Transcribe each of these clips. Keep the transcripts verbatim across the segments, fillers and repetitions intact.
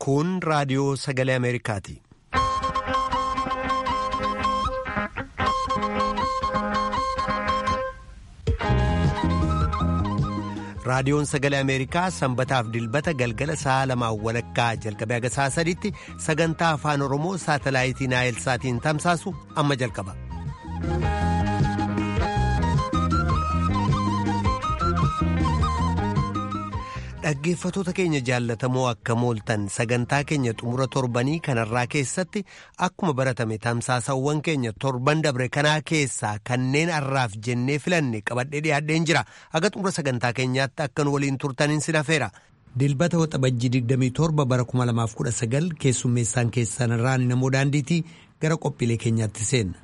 Kun raadiyoo sagalee Ameerikaati. Raadiyoon sagalee Ameerikaa sanbataaf dilbata galgala sa'a lamaan walakkaa jalqabee haga sa'a sadiitti sagantaa afaan Oromoo saatalaayitii Naayilsaatiin tamsaasu amma jalqaba. Dhaggeeffatoota keenya jaallatamoo akka mooltan sagantaa keenya xumura torbanii kanarraa keessatti akkuma baratame tamsaasawwan keenya torban dabre kanaa keessaa kanneen har'aaf jennee filanne qabadhee dhiyaadheen jira. Haga xumura sagantaa keenyaatti akka nu waliin turtaniin sin affeera. Dilbata waxabajjii digdamii torba bara kuma lamaaf kudha sagal keessummeessaan keessan irraan namoo daandiitii gara qophiilee keenyaatti seenna.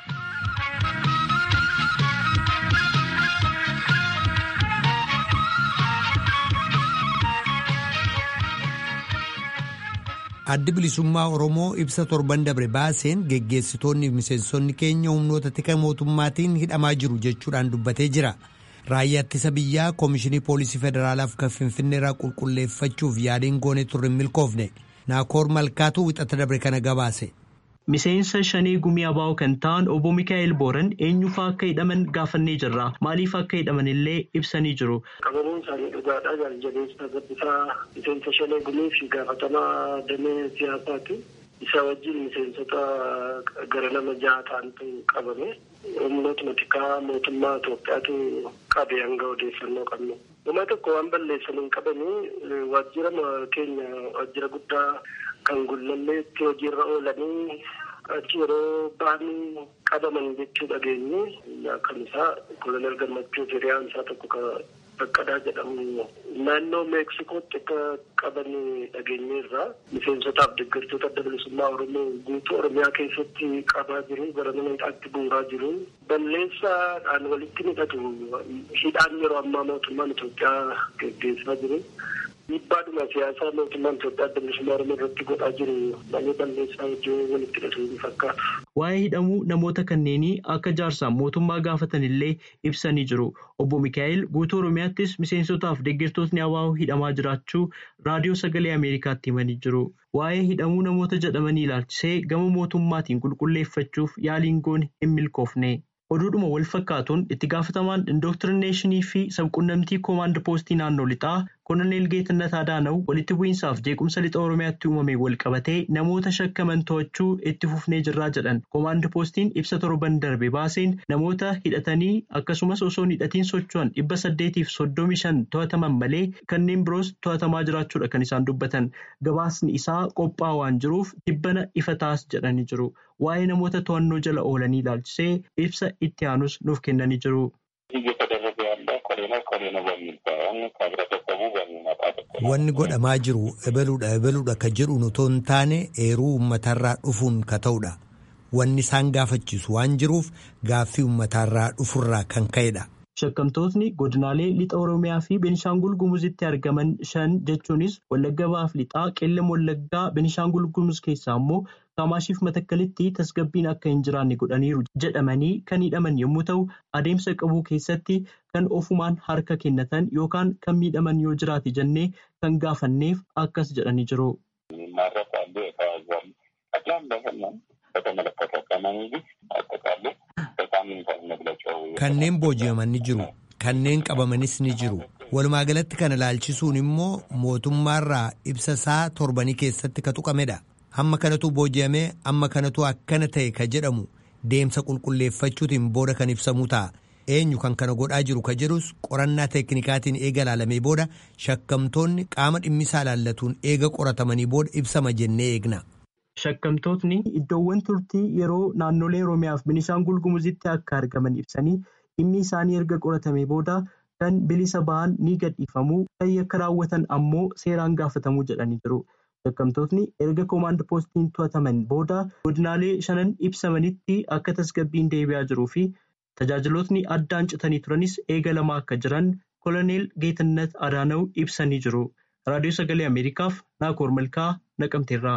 Addi bilisummaa Oromoo ibsa torban dabre baaseen geggeessitoonni miseensonni keenya humnoota tika mootummaatiin hidhamaa jiru jechuudhaan dubbatee jira. Raayyaa ittisa biyyaa Koomishinii Poolisii Federaalaaf kan Finfinneerraa qulqulleeffachuuf yaaliin goone turre milkoofne. Naakoor Malkaatuu wixata dabre kana gabaase. Miseensa shanii gumii abaa'oo kan ta'an obbo Mikaa'el Booran eenyufaa akka hidhaman gaafannee jirra. Maaliif akka hidhaman illee ibsanii jiru. Qabamuun isaanii dhugaadhaa jaaljabeessa gabbisaa miseensa shanii gumii fi gaafatamaa damee siyaasaati. Isa wajjin miseensota gara nama jaha ta'antu qabame. Humnootuma tikaa mootummaa Itoophiyaatu qabe hanga odeeffannoo qabnu. Nama tokko waan balleessan hin qabanii waajjira keenya waajjira guddaa kan gullalleetti hojiirra oolanii achi yeroo ba'anii qabaman jechuu dhageenye kan isaa kolonel gammachuu hiriyaan isaa tokko baqqadaa jedhamu naannoo meeksikootti akka qaban dhageenyeerra miseensotaaf deeggartoota adda bilisummaa Oromoo guutuu Oromiyaa keessatti qabaa jiru gara mana hidhaatti buuraa jiru balleessaadhaan walitti hidhatu hidhaan yeroo ammaa mootummaan Itoophiyaa geggeessaa jiru. Dhiibbaadhuma siyaasaa mootummaan Itoophiyaa adda bilisummaa Oromoo irratti godhaa jiru malee balleessaa hojii walitti hidhatu ni fakkaata. Waa'ee hidhamuu namoota kanneenii akka jaarsaan mootummaa gaafatan illee ibsanii jiru. Obbo Mikaa'el guutuu Oromiyaattis miseensotaaf deeggartootni abaa'oo hidhamaa jiraachuu raadiyoo sagalee Ameerikaatti himanii jiru. Waa'ee hidhamuu namoota jedhamanii ilaalchisee gama mootummaatiin qulqulleeffachuuf yaaliin goone hin milkoofne. Oduudhuma wal fakkaatuun itti gaafatamaan indoktrineeshinii fi sabquunnamtii koomaand poostii naannoo lixaa Koloneel Geetannat Adaanaw walitti bu'iinsaaf jeequmsa lixa Oromiyaatti uumame wal qabatee namoota shakkaman to'achuu itti fufnee jirraa jedhan. Koomaand poostiin ibsa torban darbe baaseen namoota hidhatanii akkasumas osoo hidhatiin socho'an dhibba saddeetiif soddomii shan to'ataman malee kanneen biroos to'atamaa jiraachuudha kan isaan dubbatan. Gabaasni isaa qophaa waan jiruuf dhibbana ifa taas jedhanii jiru. Waa'ee namoota to'annoo jala oolanii ilaalchisee ibsa itti aanus nuuf kennanii jiru. Wanni godhamaa jiru ebaluudha ebaluudha ka jedhu otoo hin taane eeruu uummatarraa dhufuun ka ta'udha. Wanni isaan gaafachiisu waan jiruuf gaaffii uummatarraa dhufurraa kan ka'edha. Shakkamtootni godinaalee lixa Oromiyaa fi Benishaangul Gumuzitti argaman shan jechuunis Wallagga Bahaaf lixaa, Qeellam Wallaggaa, Benishaangul Gumuz keessaa immoo Kamaashiif Matakkalitti tasgabbiin akka hin jiraanne godhaniiru jedhamanii kan hidhaman yommuu ta'u adeemsa qabuu keessatti kan ofumaan harka kennatan yookaan kan miidhaman yoo jiraate jennee kan gaafanneef akkas jedhanii jiru. Kanneen booji'aman ni jiru. Kanneen qabamanis ni jiru. Walumaa galatti kana ilaalchisuun immoo mootummaarraa ibsa isaa torbanii keessatti ka tuqamedha. Hamma kanatu booji'amee amma kanatu akkana ta'e ka jedhamu deemsa qulqulleeffachuutiin booda kan ibsamu ta'a. Eenyu kan kana godhaa jiru ka jedhus qorannaa teeknikaatiin eega ilaalamee booda shakkamtoonni qaama dhimmisaa ilaallatuun eega qoratamanii booda ibsama jennee eegna. Shakkamtootni iddoowwan turtii yeroo naannolee Oromiyaaf Benishaangul Gumuzitti akka argaman ibsanii dhimmi isaanii erga qoratamee booda kan bilisa ba'an ni gadhiifamuu kan yakka raawwatan ammoo seeraan gaafatamuu jedhanii jiru. Shakkamtootni erga koomaand poostiin to'ataman booda godinaalee shanan ibsamanitti akka tasgabbiin deebi'aa jiruu fi tajaajilootni addaan citanii turanis eegalamaa akka jiran Koloneel Geetannat Adaanaw ibsanii jiru. Raadiyoo Sagalee Ameerikaaf Naakoor Malkaa Naqamteerraa.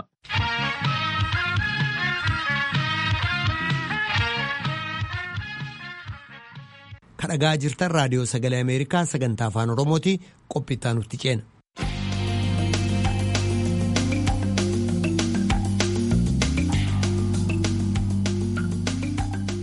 Kadhagaa jirtan raadiyoo sagalee Ameerikaa sagantaa afaan Oromooti qophii itti aanutti ceena.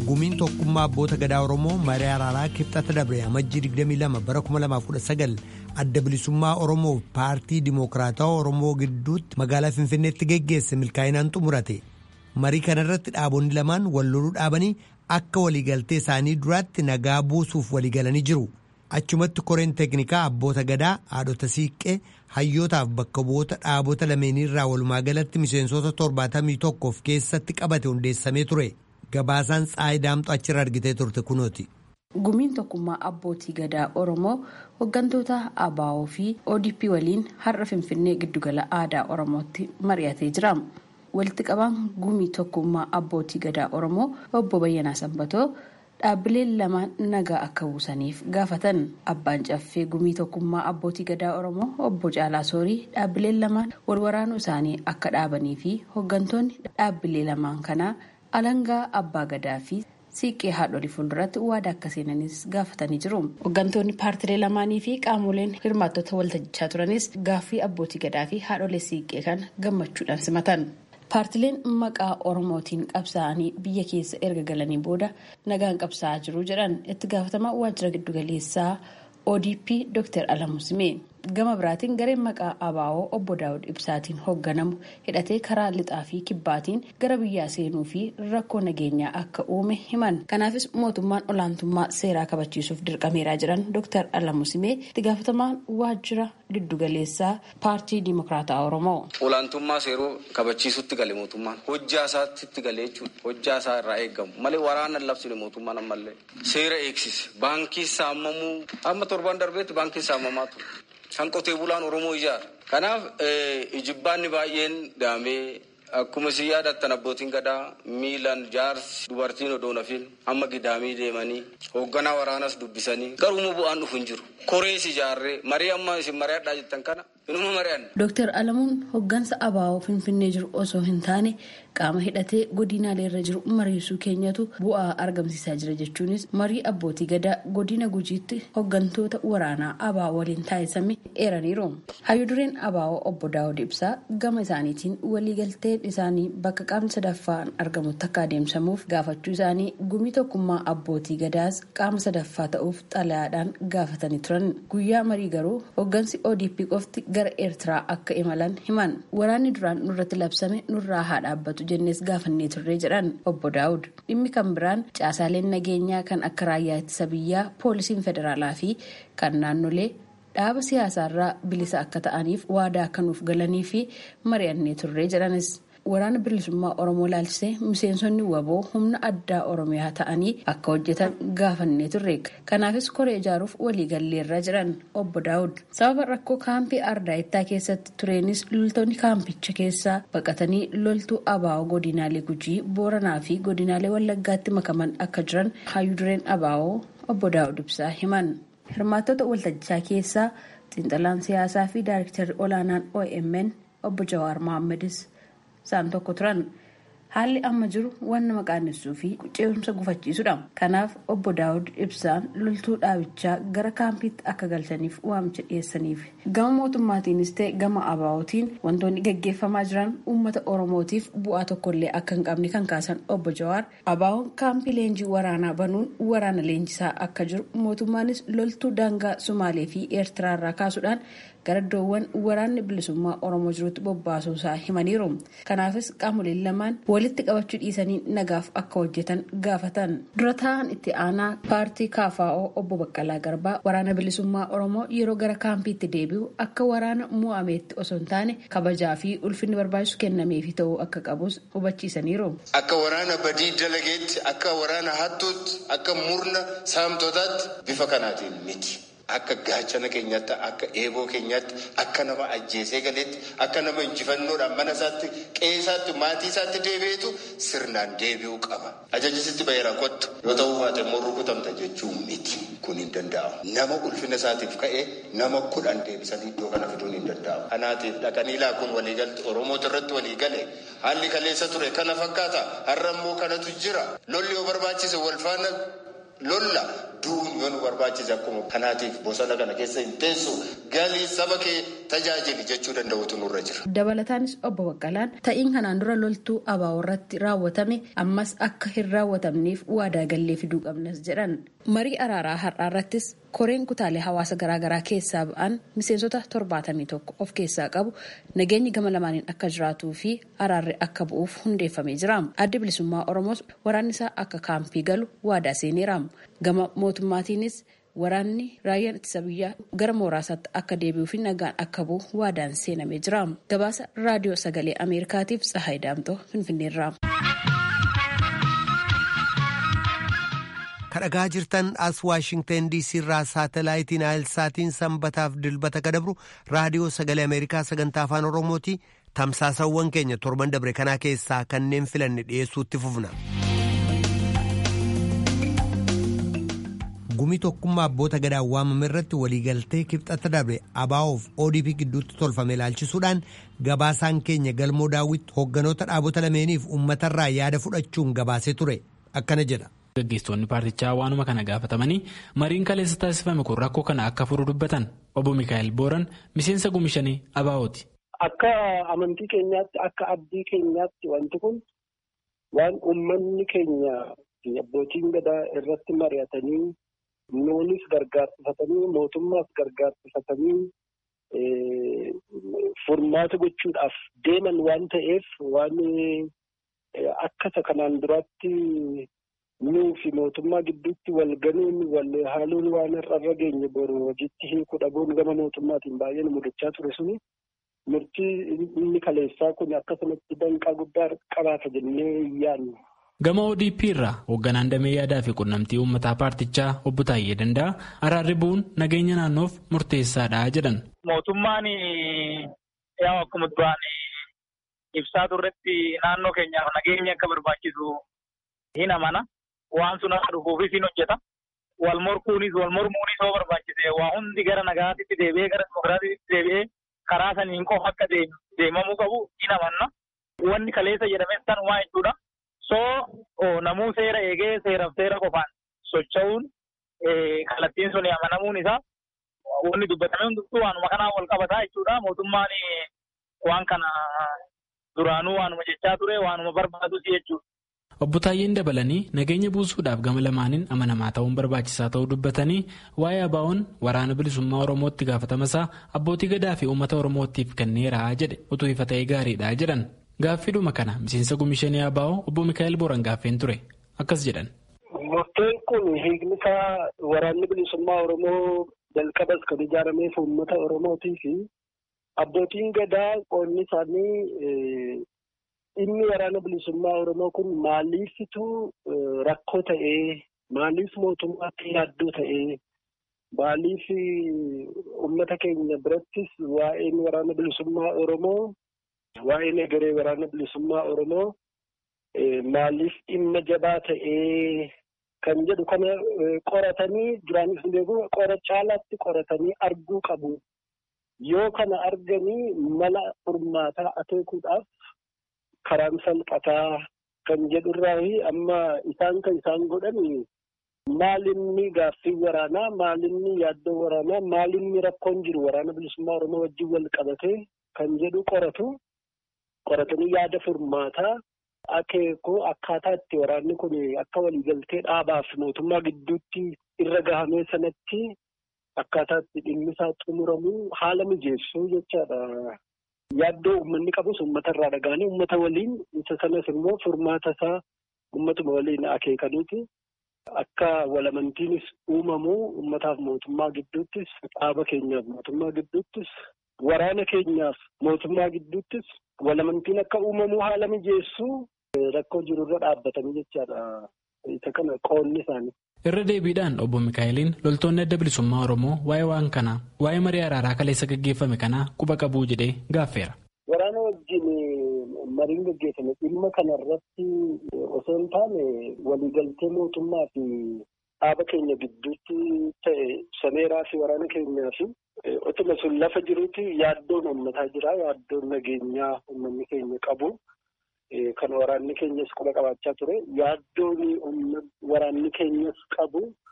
gumiin tokkummaa abboota gadaa Oromoo marii araaraa kibxata dabre amajjii digdamii lama bara kuma lamaaf kudha sagal adda bilisummaa Oromoo paartii Dimookiraatawaa Oromoo gidduutti magaalaa Finfinneetti geggeesse milkaa'inaan xumurate. Marii kanarratti dhaabonni lamaan wal loluu dhaabanii akka waliigaltee isaanii duraatti nagaa buusuuf waliigalanii jiru. Achumatti koreen teeknikaa abboota gadaa haadhota siiqqee hayyootaaf bakka bu'oota dhaabota lameenirraa walumaa galatti miseensota torbaatamii tokkoof keessatti qabate hundeessamee ture. Gabaasaan Tsaayii Daamxoo achirra argitee turte kunooti. Gumiin tokkummaa abbootii gadaa Oromoo hooggantoota A B O fi O D P waliin har'a Finfinnee giddugala aadaa Oromootti mari'atee jira. Walitti qabaan gumii tokkummaa abbootii gadaa Oromoo obbo Bayyanaa Sanbatoo dhaabbileen lamaan nagaa akka buusaniif gaafatan. Abbaan caffee gumii tokkummaa abbootii gadaa Oromoo obbo Caalaa Soorii dhaabbileen lamaan wal waraanuu isaanii akka dhaabanii fi hooggantoonni dhaabbilee lamaan kanaa alangaa abbaa gadaa fi siiqqee haadholii fuulduratti waadaa akka seenanis gaafatanii jiru. Hooggantoonni paartilee lamaanii fi qaamoleen hirmaattota waltajjichaa turanis gaaffii abbootii gadaa fi haadholee siiqqee kan gammachuudhaan simatan. Paartileen maqaa Oromootiin qabsaa'anii biyya keessa erga galanii booda nagaan qabsaa'aa jiru jedhan itti gaafatamaa waajjira giddugaleessaa O D P Doctor Alamuu Simee. Gama biraatiin gareen maqaa A B O obbo Daawud Ibsaatiin hoogganamu hidhatee karaa lixaa fi kibbaatiin gara biyyaa seenuu fi rakkoo nageenyaa akka uume himan. Kanaafis mootummaan olaantummaa seeraa kabachiisuuf dirqameeraa jiran Doctor Alamuu Simee itti gaafatamaan waajjira giddugaleessaa paartii Dimookiraatawaa Oromoo. Olaantummaa seeruu kabachiisutti gale mootummaan hojjaa isaatti galee jechuudha. Hojjaa isaa irraa eegamu malee waraana labsine mootummaan ammallee seera eegsise. Baankii saamamuu amma torban darbeetti baankii saamamaa ture. Kan qotee bulaan Oromoo ijaara. Kanaaf ijibbaanni baay'een daamee akkuma si yaadattan abbootiin gadaa miilan jaarsi dubartiin odoo nafin amma gidaamii deemanii hoogganaa waraanas dubbisanii garuu bu'aan dhufu hin jiru. Korees ijaarree marii amma isin mari'adhaa jettan kana inuma mari'an. Dooktar Alamuun hooggansa A B O Finfinnee jiru osoo hin taane qaama hidhatee godinaalee irra jiru mariisuu keenyatu bu'aa argamsiisaa jira jechuunis marii abbootii gadaa godina Gujiitti hooggantoota waraanaa A B O waliin taasifame eeraniiru. Hayyuu dureen A B O obbo Daawud Ibsaa gama isaaniitiin waliigalteen isaanii bakka qaamni sadaffaan argamutti akka adeemsamuuf gaafachuu isaanii gumii tokkummaa abbootii gadaas qaama sadaffaa ta'uuf xalayaadhaan gaafatanii turan. Guyyaa marii garuu hooggansi O D P qofti gara Eertiraa akka imalan himan. Waraanni duraan nurratti labsame nurraa haa dhaabbatu jennees gaafannee turree jedhan obbo Daawud. Dhimmi kan biraan caasaaleen nageenyaa kan akka raayyaa ittisa biyyaa, poolisiin federaalaa fi kan naannolee dhaaba siyaasaarraa bilisa akka ta'aniif waadaa akka nuuf galanii fi mari'annee turree jedhanis. Waraana bilisummaa Oromoo laalchisee miseensonni waboo humna addaa Oromiyaa ta'anii akka hojjetan gaafannee turre. Kanaafis koree ijaaruuf waliigalleerra jiran obbo Daawud. Sababa rakkoo kaampii Ardaayittaa keessatti tureenis loltoonni kaampicha keessaa baqatanii loltuu A B O godinaalee Gujii, Booranaa fi godinaalee Wallaggaatti makaman akka jiran hayyuu dureen A B O obbo Daawud Ibsaa himan. Hirmaattota waltajjichaa keessaa xiinxalaan siyaasaa fi daayirektarri olaanaan O M N obbo Jawaar Mohammadis isaan tokko turan. Haalli amma jiru waan nama qaanessuu fi ce'umsa gufachiisudha. Kanaaf obbo Daawud Ibsaan loltuu dhaabichaa gara kaampiitti akka galchaniif waamicha dhiyeessaniif. Gama mootummaatiinis ta'e gama A B O'tiin wantoonni gaggeeffamaa jiran uummata Oromootiif bu'aa tokkollee akka hin qabne kan kaasan obbo Jawaar A B O'n kaampii leenjii waraanaa banuun waraana leenjisaa akka jiru mootummaanis loltuu daangaa Sumaalee fi Eertiraarraa kaasuudhaan gara iddoowwan waraanni bilisummaa Oromoo jirutti bobbaasuu isaa himaniiru. Kanaafis qaamoleen lamaan walitti qabachuu dhiisanii nagaaf akka hojjetan gaafatan. Dura taa'an itti aanaa paartii K F O obbo Baqqalaa Garbaa waraana bilisummaa Oromoo yeroo gara kaampiitti deebi'u akka waraana mo'ameetti osoo hin taane kabajaa fi ulfinni barbaachisu kennameefi ta'uu akka qabus hubachiisaniiru. Akka waraana badii dalageetti, akka waraana hattuutti, akka murna saamtotaatti bifa kanaatiin miti. Akka gaachana keenyaatti, akka eeboo keenyaatti, akka nama ajjeesee galeetti, akka nama injifannoodhaan mana isaatti, qe'ee isaatti, maatii isaatti deebi'eetu sirnaan deebi'uu qaba. Ajajisitti baheera kottu yoo ta'uu baate immoo rukutamta jechuun miti. Kun hin danda'amu. Nama ulfina isaatiif ka'ee nama kudhan deebisanii iddoo kana fiduun hin danda'amu. Kanaatiif dhaqanii laakuun waliigalti Oromoota irratti waliigale haalli kaleessa ture kana fakkaata. Har'a immoo kanatu jira. Lolli yoo barbaachise wal faana lolla duun yoo nu barbaachise. barbaachisa akkuma kanaatiif bosona kana keessa hin teessu galii saba kee tajaajili jechuu danda'utu nurra jira. Dabalataanis obbo Baqqalaan ta'iin kanaan dura loltuu abaa'oo irratti raawwatame ammas akka hin raawwatamneef waadaa gallee fiduu qabnas jedhan. Marii araaraa har'aa irrattis koreen kutaalee hawaasa garaagaraa keessaa ba'an miseensota torbaatamii tokko of keessaa qabu nageenyi gama lamaaniin akka jiraatuu fi araarri akka bu'uuf hundeeffamee jira. Adda bilisummaa Oromoos waraanni isaa akka kaampii galu waadaa seeneera. Gama mootummaatiinis waraanni raayyaan ittisa biyyaa gara mooraasaatti akka deebi'uu fi nagaan akka bu'u waadaan seenamee jira. Gabaasa raadiyoo sagalee Ameerikaatiif Tsahaay Daamtoo Finfinneerraa. Kadhagaa jirtan as Waashingtan D C irraa saatalaayitiin Aayilsaatiin sanbataaf dilbata kadabru raadiyoo sagalee Ameerikaa sagantaa afaan Oromooti. Tamsaasawwan keenya torban dabre kanaa keessaa kanneen filanne dhiyeessuutti fufna. Gumii tokkummaa abboota gadaa waamame irratti waliigaltee kibxata dabre abaa'oof O D P gidduutti tolfame ilaalchisuudhaan gabaasaan keenya galmoo daawwitti hoogganoota dhaabota lameeniif uummatarraa yaada fudhachuun gabaasee ture akkana jedha. Gaggeessitoonni paartichaa waanuma kana gaafatamanii mariin kaleessa taasifame kun rakkoo kana akka furu dubbatan obbo Mikaa'el Booran miseensa gumishanii abaa'ooti. Akka amantii keenyaatti akka abdii keenyaatti wanti kun waan uummanni keenya abbootiin gadaa irratti mari'atanii noonis gargaarsifatanii mootummaas gargaarsifatanii furmaata gochuudhaaf deeman waan ta'eef waan akka kanaan duraatti nuu fi mootummaa gidduutti wal ganuun wal haaluun waan irra geenye boru hojiitti hiikuu dhabuun gama mootummaatiin baay'ee nu mudachaa ture suni murtii inni kaleessaa kun akkasumatti danqaa guddaa qabaata jennee yaadna. Gama O D P irraa hoogganaan damee yaadaa fi qunnamtii uummataa paartichaa obbo Taayyee Danda'a araarri bu'uun nageenya naannoof murteessaadha jedhan. Mootummaan yaa akkuma duraan ibsaa turretti naannoo keenyaaf nageenya akka barbaachisu hin amana. Waan sun akka dhufuufis hin hojjeta. Wal morkuunis wal mormuunis yoo barbaachise waa hundi gara nagaatitti deebi'ee gara dimokiraatiitti deebi'ee karaa saniin qofa akka deemamuu qabu hin amanna. Wanni kaleessa jedhames sanumaa jechuudha. Soo namuu seera eegee seeraaf seera qofaan socho'uun kallattiin sun amanamuun isaa wanni dubbatame hundumtuu waanuma kanaan wal qabataa jechuudha. Mootummaan waan kana duraanuu waanuma jechaa ture waanuma barbaadus jechuudha. Obbo Taayyeen dabalanii nageenya buusuudhaaf gama lamaaniin amanamaa ta'uun barbaachisaa ta'uu dubbatanii waa'ee abaa'oon waraana bilisummaa Oromootti gaafatamasaa abbootii gadaa fi uummata Oromootiif kenneera jedhe utuu ifa ta'ee gaariidha jedhan. Gaaffiidhuma kana miseensa gumishinii abaa'oo obbo Mikaa'el Booran gaaffeen ture akkas jedhan. Murteen kun hiikni isaa waraanni bilisummaa Oromoo jalqabas kan ijaarameef uummata Oromootii fi abbootiin gadaa qoonni isaanii inni waraana bilisummaa Oromoo kun maaliifitu rakkoo ta'ee maaliif mootummaatti yaaddoo ta'ee maaliif uummata keenya birattis waa'een waraana bilisummaa Oromoo waa'een egeree waraana bilisummaa Oromoo maaliif dhimma jabaa ta'ee kan jedhu kana qoratanii duraanis beeku qora caalaatti qoratanii arguu qabu. Yoo kana arganii mala furmaataa akeekuudhaaf karaan salphataa kan jedhurraa amma isaan kan isaan godhan maalinni gaaffii waraanaa maalinni yaaddoo waraanaa maalinni rakkoon jiru waraana bilisummaa Oromoo wajjin wal qabatee kan jedhu qoratu qoratanii yaada furmaataa akeekuu akkaataa itti waraanni kun akka waliigaltee dhaabaaf mootummaa gidduutti irra gahamee sanatti akkaataa itti dhimmi isaa xumuramu haala mijeessuu jechaadha. Yaaddoo uummanni qabus uummata irraa dhaga'anii uummata waliin isa sanas immoo furmaata isaa uummatuma waliin akeekaniiti akka walamantiinis uumamu uummataaf mootummaa gidduuttis dhaaba keenyaaf mootummaa gidduuttis waraana keenyaaf mootummaa gidduuttis walamantiin akka uumamu haala mijeessuu rakkoo jirurra dhaabbatanii jechaadha. Isa kana qoonni isaanii. Irra deebiidhaan obbo Mikaa'eliin loltoonni adda bilisummaa Oromoo waa'ee waan kanaa waa'ee marii araaraa kaleessa gaggeeffame kanaa quba qabuu jedhee gaaffeera. Waraana wajjin mariin gaggeeffame dhimma kanarratti osoo hin taane waliigaltee mootummaa fi dhaaba keenya gidduutti ta'e sameeraa fi waraana keenyaa fi otuma sun lafa jiruuti yaaddoon uummataa jira yaaddoon nageenyaa uummanni keenya qabu. Kan waraanni keenyas quba qabaachaa ture yaaddoon waraanni keenyas qabu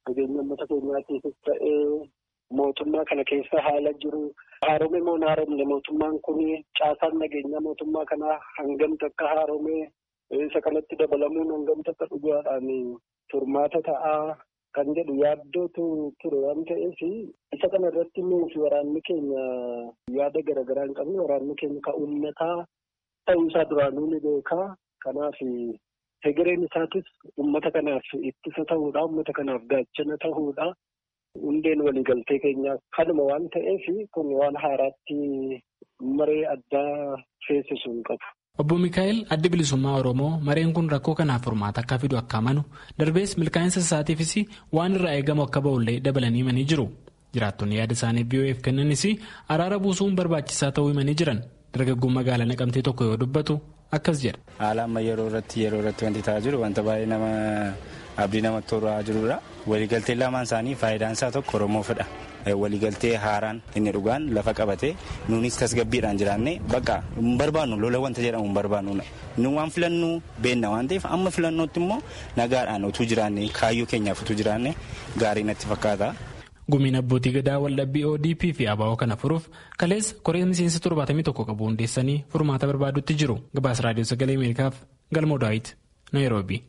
nageenya uummata keenyaatiifis ta'ee mootummaa kana keessa haala jiru haaromee moo haaromne mootummaan kun caasaan nageenya mootummaa kanaa hangamta akka haaromee isa kanatti dabalamuun hangamta akka dhugaadhaan furmaata ta'aa kan jedhu yaaddootu ture waan ta'eef isa kana irratti nuufi waraanni keenya yaada garaagaraa hin qabne waraanni keenya ka uummataa ta'uusaa duraanuu ni beekaa. Kanaaf hegereen isaatis uummata kanaaf ittisa ta'uudha, uummata kanaaf gaachana ta'uudha. Hundeen waliigaltee keenyaa kanuma waan ta'eef kun waan haaraatti maree addaa feesisu hin qabu. Obbo Mikaa'el addi bilisummaa Oromoo mareen kun rakkoo kanaaf furmaata akka fidu akka amanu darbees milkaa'insa isaatiifis waan irraa eegamu akka ba'ullee dabalanii himanii jiru. Jiraattonni yaada isaaniif V O F kennanis araara buusuun barbaachisaa ta'uu himanii jiran. Dargaggoon magaalaa Naqamtee tokko yoo dubbatu akkas jedha. Haala amma yeroo irratti yeroo irratti wanti ta'aa jiru wanta baay'ee nama abdii namatti toraa jirudha. Waliigaltee lamaan isaanii faayidaan isaa tokko Oromoofidha. Waliigaltee haaraan inni dhugaan lafa qabatee nuunis tasgabbiidhaan jiraannee bakka hin barbaannu lola wanta jedhamu hin barbaannu. Nu waan filannuu beenna waan ta'eef amma filannootti immoo nagaadhaan utuu jiraannee kaayyoo keenyaaf utuu jiraannee gaarii natti fakkaata. Gumiin abbootii gadaa waldhabbii O D P fi A B O kana furuuf kaleessa koree miseensa torbaatamii tokko qabu hundeessanii furmaata barbaadutti jiru. Gabaasa raadiyoo sagalee Ameerikaaf Galmoo Daawit Naayiroobii.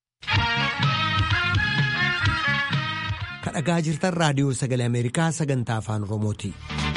Kadhagaa jirtan raadiyoo sagalee Ameerikaa sagantaa afaan Oromooti.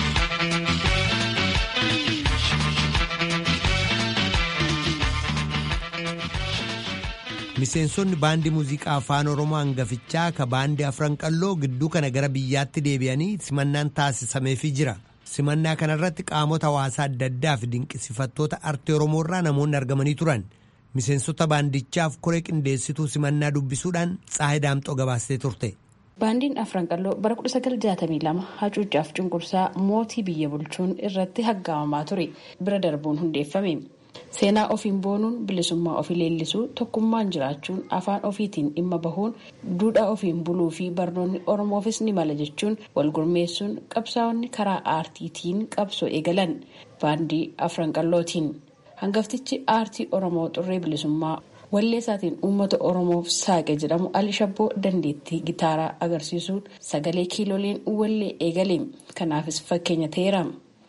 Miseensonni baandii muuziqaa afaan Oromoo hangafichaa ka baandii afran qalloo gidduu kana gara biyyaatti deebi'anii simannaan taasisameefii jira. Simannaa kanarratti qaamota hawaasaa adda addaa fi dinqisiifattoota artii Oromoo irraa namoonni argamanii turan. Miseensota baandichaaf koree qindeessituu simannaa dubbisuudhaan Tsaahee Daamxoo gabaastee turte. Baandiin afran qalloo bara kudha sagal jaatamii lama hacuucaaf cunqursaa mootii biyya bulchuun irratti haggaamamaa ture bira darbuun hundeeffame. Seenaa ofiin boonuun bilisummaa ofii leellisuu tokkummaan jiraachuun afaan ofiitiin dhimma bahuun duudhaa ofiin buluu fi barnoonni Oromoofis ni mala jechuun wal gurmeessuun qabsaa'onni karaa aartiitiin qabsoo eegalan baandii afran qallootiin. Hangaftichi aartii Oromoo xurree bilisummaa walleessaatiin uummata Oromoof saaqe jedhamu Ali Shabboo dandeettii gitaaraa agarsiisuun sagalee kiilooleen wallee eegale. Kanaafis fakkeenya ta'eera.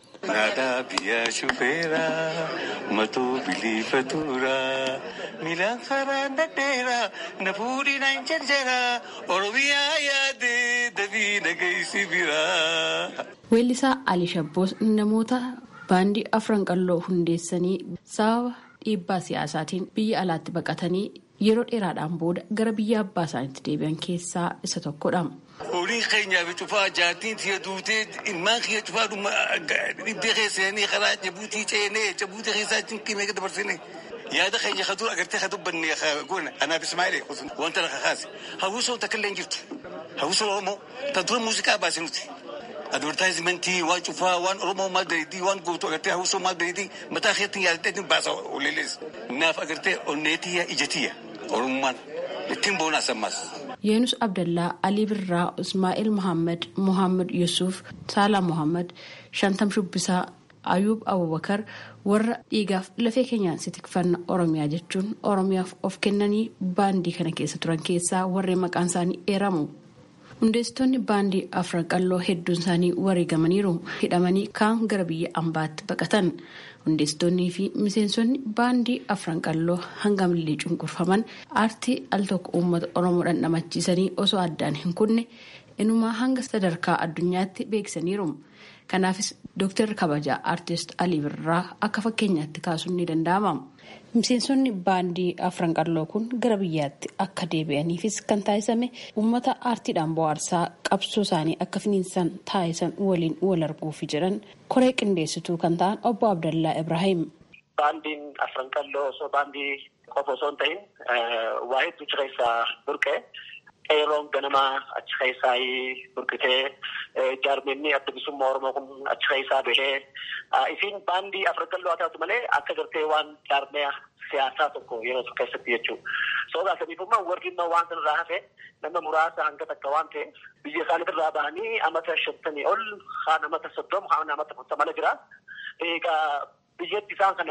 Naadaa biyyaa shufeeraa matuu biliifatuuraa miilaan karaa dadheeraa na fuudhinaan jarjaraa Oromiyaa yaadee dabii nagaysi biraa. Weellisaa Ali Shabboos namoota baandii afran qalloo hundeessanii sababa dhiibbaa siyaasaatiin biyya alaatti baqatanii yeroo dheeraadhaan booda gara biyya abbaa isaaniitti deebi'an keessaa isa tokkodha. Horiin keenyaa fi cufaa jaartiin siya duutee ilmaan kiyya cufaa dhibbee keessanii karaa jabuutii ceenee jabuutii keessaa cinqimee dabarsine yaada keenya kaduu agartee kadubbanne goona anaaf Ismaa'eel wanta lafa kaase hawwisoo takkallee hin jirtu hawwisoo Oromoo tan dura muuziqaa baase nuti. Advertaayizimentii waan cufaa waan Oromoo maal daleedii waan gootu agartee hawwisoo maal daleedii mataa keetti yaadateen baasa oleelees naaf agartee onneetiyya ijatiyya Oromummaan ittiin boonaa sammaas. Yeenus Abdallaa, Ali Birraa, Ismaa'eel Muhammad, Muhammad Yusuf, Saalaa Muhammad, Shantam Shubbisaa, Ayuub Abubakar warra dhiigaaf lafee keenyaan si tikfanna Oromiyaa jechuun Oromiyaaf of kennanii baandii kana keessa turan keessaa warreen maqaan isaanii eeramu. Hundeessitoonni baandii afran qalloo hedduun isaanii wareegamaniiru hidhamanii kaan gara biyya ambaatti baqatan. Hundeessitoonnii fi miseensonni baandii afran qalloo hangamillee cunqurfaman aartii al tokko uummata Oromoo dhandhamachiisanii osoo addaan hin kunne inumaa hanga sadarkaa addunyaatti beeksisaniiru. Kanaafis Dooktar Kabajaa Aartist Alii Birraa akka fakkeenyaatti kaasuun ni danda'ama. Miseensonni baandii afran qalloo kun gara biyyaatti akka deebi'aniifis kan taasisame uummata aartiidhaan bohaarsaa qabsoo isaanii akka finiinsan taasisan waliin wal arguufi jedhan koree qindeessituu kan ta'an obbo Abdallaa Ibrahim. Baandiin afran qalloo osoo baandii qofa osoo hin ta'in waa hedduu keessaa burqee qeeroon ganamaa achi keessaa burqitee jaarmenni adda bilisummaa Oromoo kun achi keessaa bahee isiin baandii afran qalloo haa taatu malee akka gartee waan jaarmee siyaasaa tokko yeroo tokko keessatti jechuudha. Sodaa saniifummaa warri immoo waan sanarraa hafe nama muraasa hanga takka waan ta'e biyya isaaniitirraa bahanii amata shantanii ol haan amata soddoma haan amata afurtama jira. Egaa biyyatti isaan kana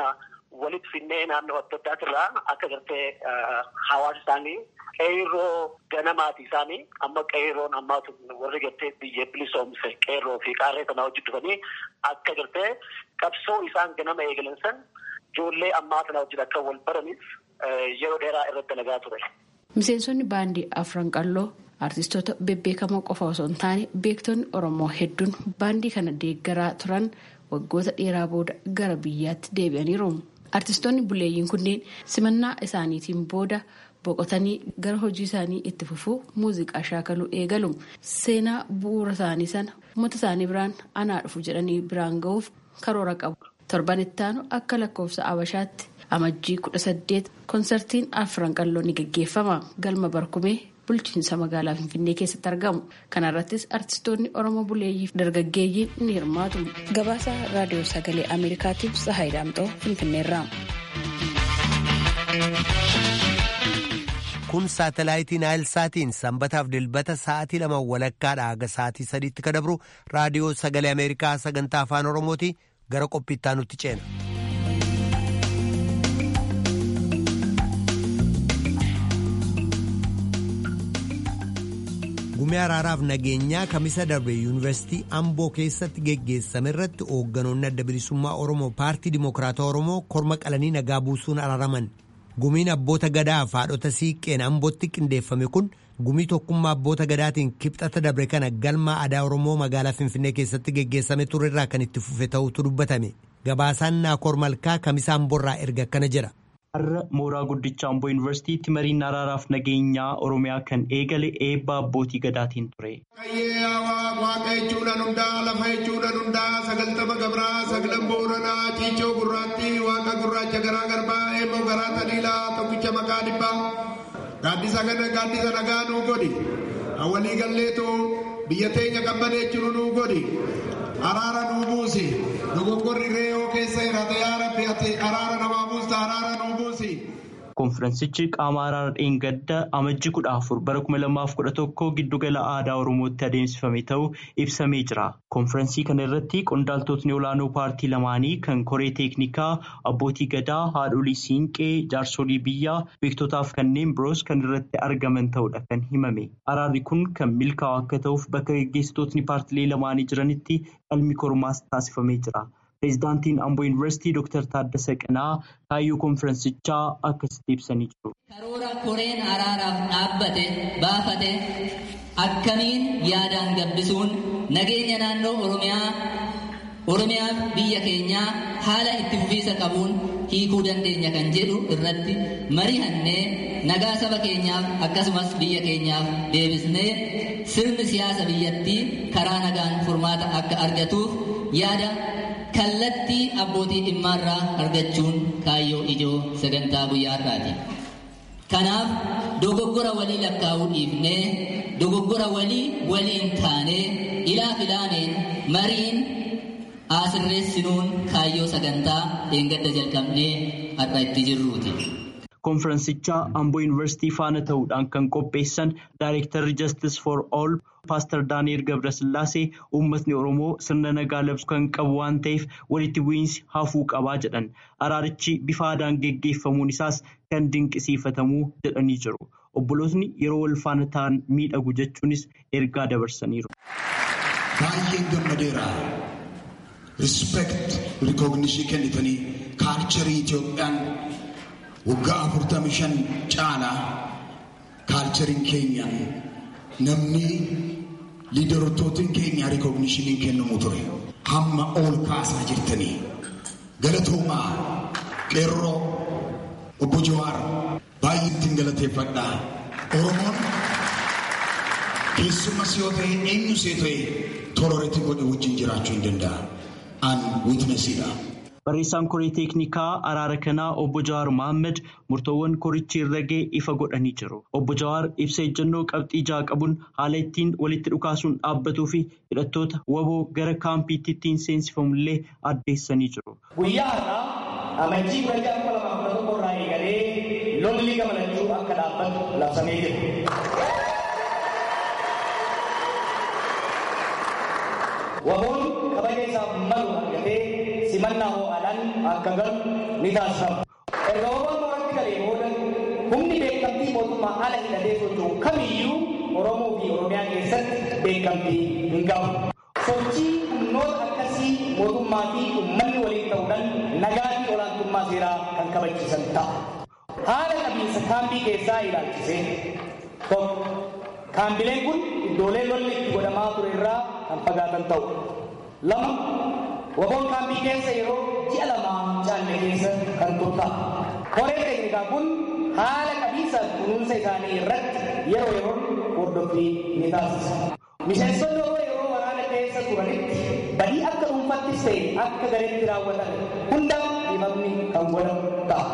walitti finnee naannoo adda addaatirraa akka gartee hawaasa isaanii qeerroo ganamaati isaanii amma qeerroon ammaatu warri gartee biyya bilisoomse qeerroo fi qaarree sana hojii dhufanii akka gartee qabsoo isaan ganama eegalan san ijoollee ammaa sana hojii akka wal baraniif yeroo dheeraa irratti dalagaa ture. Miseensonni baandii afran qalloo artistoota bebbeekamoo qofa osoo hin taane beektonni Oromoo hedduun baandii kana deeggaraa turan waggoota dheeraa booda gara biyyaatti deebi'aniiru. Artistoonni buleeyyiin kunneen simannaa isaaniitiin booda boqotanii gara hojii isaanii itti fufuu muuziqaa shaakaluu eegalu. Seenaa bu'uura isaanii sana uummata isaanii biraan anaa dhufu jedhanii biraan ga'uuf karoora qabu. Torban itti aanu akka lakkoofsa Abashaatti amajjii kudha saddeet konsertiin afran qalloo ni gaggeeffama. Galma Barkumee bulchiinsa magaalaa Finfinnee keessatti argamu. Kana irrattis artistoonni Oromoo buleeyyii fi dargaggeeyyiin ni hirmaatu. Gabaasa raadiyoo sagalee Ameerikaatiif Sahaay Daamxoo Finfinneerraa. Kun saatalaayitii Naayilsaatiin sanbataaf dilbata sa'aatii lama walakkaadhaa haga sa'aatii sadiitti kan dabru raadiyoo sagalee Ameerikaa sagantaa afaan Oromooti. Gara qophiittaa nutti ceena. Gumii araaraaf nageenyaa kamisa darbe yuunivarsiitii Amboo keessatti geggeessame irratti hoogganoonni adda bilisummaa Oromoo paartii Dimokiraata Oromoo korma qalanii nagaa buusuun araaraman. Gumiin abboota gadaa fi haadhota siiqqeen Ambootti qindeeffame kun gumii tokkummaa abboota gadaatiin kibxata dabre kana galma aadaa Oromoo magaalaa Finfinnee keessatti geggeessame ture irraa kan itti fufe ta'utu dubbatame. Gabaasaan Naakoor Malkaa kamisa Amboorraa erga akkana jira. Har'a mooraa guddicha Amboo Yuunivarsiitiitti mariin araaraaf nageenyaa Oromiyaa kan eegale eebba abbootii gadaatiin ture. Qayyee waaqa jechuudhaan hundaa lafa jechuudhaan hundaa sagaltama gabraa sagalan booranaa ciicoo gurraatti waaqa gurraacha garaa garbaa eeboo garaa taliilaa tokkicha maqaa dhibbaa gaaddisa kana gaaddisa nagaa nuu godhi awwalii galleetoo biyya teenya qabbanee jiru nuu godhi araara nuu buusi dogoggorri reeyoo keessa hirate yaa rabbi ati araara namaa buusta araara nuu buusi. Konferensichi qaama araara dheengadda amajjii kudha afur bara kuma lamaaf kudha tokko giddugala aadaa Oromootti adeemsifame ta'uu ibsamee jira. Konferensii kana irratti qondaaltotni olaanoo paartii lamaanii kan koree teeknikaa abbootii gadaa haadholii siinqee jaarsolii biyyaa beektotaaf kanneen biroos kan irratti argaman ta'uudha kan himame. Araarri kun kan milkaa'u akka ta'uuf bakka gaggeessitootni paartilee lamaanii jiranitti qalmi kormaas taasifamee jira. Pireezidaantiin Amboo Yuunivarsiitii Dooktar Taaddasee Qanaa kaayyoo konferensichaa akkasitti ibsanii jiru. Karoora koreen araaraaf dhaabbate baafate akkamiin yaadaan gabbisuun nageenya naannoo Oromiyaa Oromiyaaf biyya keenyaa haala itti fufiisa qabuun hiikuu dandeenya kan jedhu irratti mari'annee nagaa saba keenyaaf akkasumas biyya keenyaaf deebisnee sirni siyaasa biyyattii karaa nagaan furmaata akka argatuuf yaada kallattii abbootii dhimmaarraa argachuun kaayyoo ijoo sagantaa guyyaa har'aati. Kanaaf dogoggora walii lakkaa'uu dhiifnee dogoggora walii waliin taanee ilaaf ilaameen mariin asirreessinuun kaayyoo sagantaa dheengadda jalqabnee har'a itti jirruuti. Konferensichaa Amboo Yuunivarsiitii faana ta'uudhaan kan qopheessan Daayirektarri Justice for All Paaster Daani'el Gabrasillaasee uummatni Oromoo sirna nagaa labsuu kan qabu waan ta'eef walitti bu'iinsi hafuu qabaa jedhan. Araarichi bifa aadaan geggeeffamuun isaas kan dinqisiifatamuu jedhanii jiru. Obbolootni yeroo wal faana ta'an miidhagu jechuunis ergaa dabarsaniiru. Baay'een gammadeera. Respect, recognition kennitanii kaalcharii Itoophiyaan waggaa afurtamii shan caalaa kaalchariin keenya namni liidarootootiin keenya rikoognishinii kennamu ture. Hamma ol kaasaa jirtanii galatoomaa qeerroo obbo Jawaar baay'ee ittiin galateeffadhaa. Oromoon keessumas yoo ta'e eenyus yoo ta'e tororeetti godhe wajjin jiraachuu hin danda'a. An witnessiidha. Barreessaan koree teeknikaa araara kanaa obbo Jawaar Mohaammed murtoowwan korichi irra ga'e ifa godhanii jiru. Obbo Jawaar ibsa ejjennoo qabxii ja'a qabuun haala ittiin walitti dhukaasuun dhaabbatuu fi hidhattoota waboo gara kaampiitti ittiin seensifamullee addeessanii jiru. Guyyaa har'aa amajjii waggaa kuma lamaaf kudha tokko irraa eegalee lolli gammachuu akka dhaabbatu labsamee jira. Waboon kabaja isaaf malu argatee simannaa ho'aadhaan akka galu ni taasifama. Erga Oromoon mooratti galee booda humni beekamtii mootummaa ala hidhatee socho'u kamiyyuu Oromoo fi Oromiyaa keessatti beekamtii hin qabu. Sochii humnoota akkasii mootummaa fi uummanni waliin ta'uudhaan nagaa fi olaantummaa seeraa kan kabachiisan ta'a. Haala qabiinsa kaambii keessaa ilaalchisee tokko kaambileen kun iddoolee lolli itti godhamaa ture irraa kan fagaatan ta'u. Lama waboon kaambii keessa yeroo ji'a lamaa caalle keessa kan turta'a. Koree teeknikaa kun haala qabiinsa kunuunsa isaanii irratti yeroo yeroon hordoffii ni taasisa. Miseensonni yeroo waraana keessa turanitti badii akka dhuunfattis ta'e akka gareetti raawwatan hundaaf dhiifamni kan godhamu ta'a.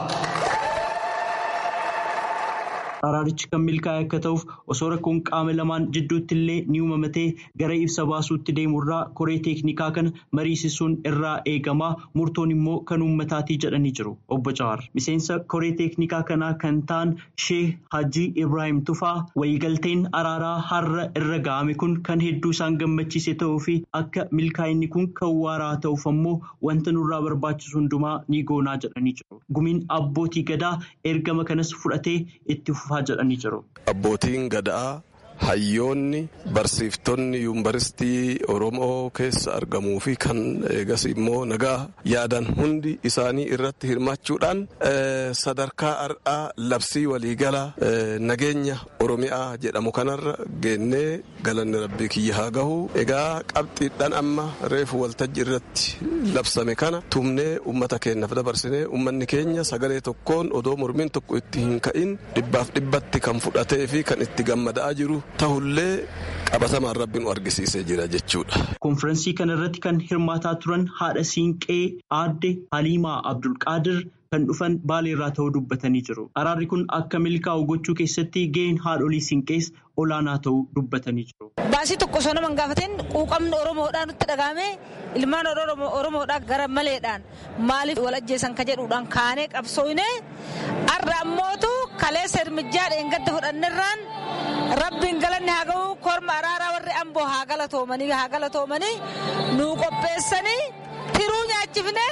Araarichi kan milkaa'e akka ta'uuf osoo rakkoon qaama lamaan jidduutti illee ni uumamatee gara ibsa baasuutti deemurraa koree teeknikaa kana mariisisuun irraa eegamaa murtoon immoo kan uummataatii jedhanii jiru. Obbo Jawaar miseensa koree teeknikaa kanaa kan ta'an Sheeh Hajii Ibrahim Tufaa waliigalteen araaraa har'a irra ga'ame kun kan hedduu isaan gammachiise ta'uu fi akka milkaa'inni kun kan waaraa ta'uuf ammoo wanta nurraa barbaachisu hundumaa ni goonaa jedhanii jiru. Gumiin abbootii gadaa ergama kanas fudhatee itti fufa. Abbootiin gadaa hayyoonni barsiiftonni yuunivarsiitii Oromoo keessa argamuu fi kan eegas immoo nagaa yaadan hundi isaanii irratti hirmaachuudhaan sadarkaa har'aa labsii waliigala nageenya Oromiyaa jedhamu kanarra geennee galanni rabbii kiyya haa gahu. Egaa qabxiidhaan amma reefu waltajjii irratti labsame kana tumnee uummata keenyaaf dabarsinee uummanni keenya sagalee tokkoon odoo mormiin tokko itti hin ka'in dhibbaaf dhibbatti kan fudhatee fi kan itti gammadaa jiru ta'ullee qabatamaan rabbiin argisiisee jira jechuudha. Konfiraansii kana irratti kan hirmaataa turan haadha siinqee aadde Haliimaa Abdulqaadir kan dhufan Baaleerraa ta'uu dubbatanii jiru. Araarri kun akka milkaa'u gochuu keessatti gaheen haadholii siinqees olaanaa ta'uu dubbatanii jiru. Baasii tokko osoo nama hin gaafatin quuqamni Oromoodhaan nutti dhagahame ilmaan Oromoodhaa gara maleedhaan maaliif wal ajjeesan ka jedhuudhaan kaanee qabsoofne har'a ammootu kaleessa hirmijjaa dheengadda fudhannerraan rabbiin galanni haa ga'u korma araaraa warri amboo haa galatoomanii haa galatoomanii nuu qopheessanii tiruu nyaachifne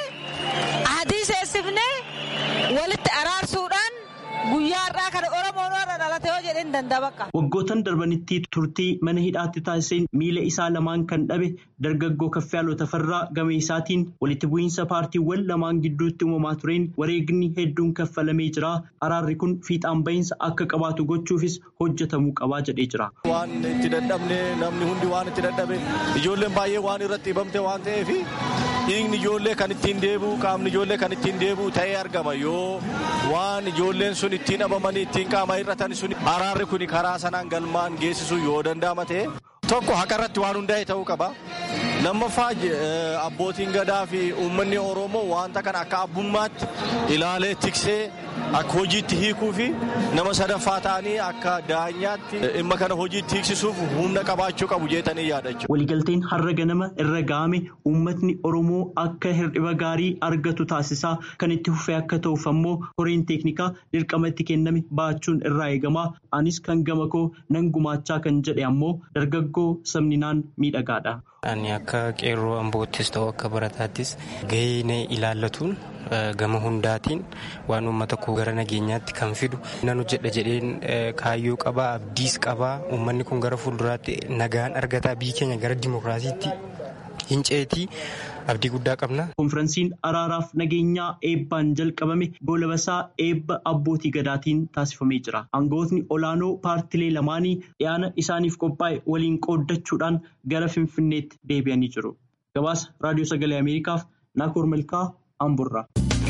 adii seessifne walitti araarsuudhaan guyyaa har'aa kana Oromoon warra dhalate yoo jedhee hin dandabaqqa. Waggootan darbanitti turtii mana hidhaatti taasiseen miila isaa lamaan kan dhabe dargaggoo Kaffiyaaloo Tafarraa game isaatiin walitti bu'iinsa paartiiwwan lamaan gidduutti uumamaa tureen wareegni hedduun kaffalamee jira. Araarri kun fiixaan bahiinsa akka qabaatu gochuufis hojjetamuu qabaa jedhee jira. Waan itti dadhabne namni hundi waan itti dadhabe ijoolleen baay'ee waan irratti hibamte waan ta'eef dhiigni ijoollee kan ittiin deebi'u qaamni ijoollee kan ittiin deebi'u ta'ee argama yoo waan ijoolleen sun ittiin dhabamanii ittiin qaama hir'atan sun araarri kun karaa sanaan galmaan geessisuu yoo danda'ama ta'e tokko haqarratti waan hundaa'e ta'uu qaba. Lammaffaa abbootiin gadaa fi uummanni Oromoo wanta kana akka abbummaatti ilaalee tiksee akka hojiitti hiikuu fi nama sadaffaa ta'anii akka daanyaatti dhimma kana hojiitti hiiksisuuf humna qabaachuu qabu jeetanii yaadachu. Waliigalteen har'a ganama irra ga'ame uummatni Oromoo akka hir'iba gaarii argatu taasisaa kan itti fufee akka ta'uuf ammoo koreen teeknikaa dirqama itti kenname baachuun irraa eegama. Anis kan gama koo nan gumaachaa kan jedhe ammoo dargaggoo sabninaan miidhagaadha. Ani akka qeerroo amboottis ta'u akka barataattis gahee ilaallatuun gama hundaatiin waan uummata koo gara nageenyaatti kan fidu nan hojjedha jedheen kaayyoo qabaa abdiis qabaa uummanni kun gara fuulduraatti nagaan argataa biyyi keenya gara dimokiraasiitti hin ceetii abdii guddaa qabna. Konfiraansiin araaraaf nageenyaa eebbaan jalqabame goolabasaa eebba abbootii gadaatiin taasifamee jira. Aangawootni olaanoo paartilee lamaanii dhiyaana isaaniif qophaa'e waliin qooddachuudhaan gara Finfinneetti deebi'anii jiru. Gabaasa Raadiyoo Sagalee Ameerikaaf Naakoor Malkaa Amburraa.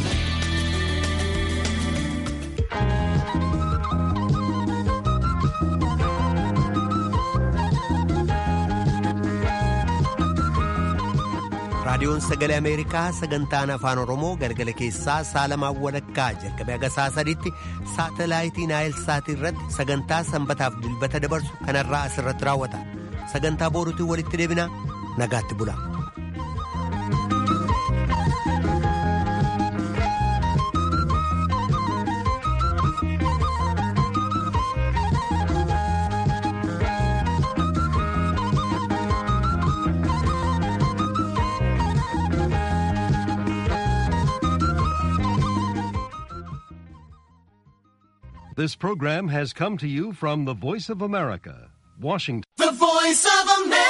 raadiyoon sagalee ameerikaa sagantaan afaan oromoo galgala keessaa saalamaa walakkaa jalqabee haga saa sadiitti saatalaayitii naayilsaatii irratti sagantaa sanbataaf dilbata dabarsu kanarraa asirratti raawwata sagantaa booruutiin walitti deebinaa nagaatti bula. This program has come to you from the Voice of America, Washington. The Voice of America.